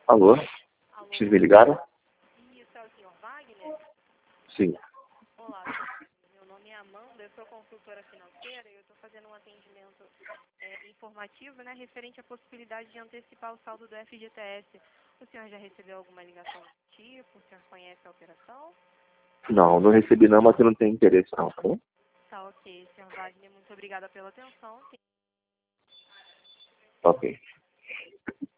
Alô? Alô? Vocês me ligaram? Isso, é o senhor Wagner? Sim. Olá, meu nome é Amanda, eu sou consultora financeira e eu estou fazendo um atendimento informativo, né, referente à possibilidade de antecipar o saldo do FGTS. O senhor já recebeu alguma ligação do tipo? O senhor conhece a operação? Não recebi não, mas eu não tenho interesse não, tá bom? Tá ok, senhor Wagner, muito obrigada pela atenção. Ok.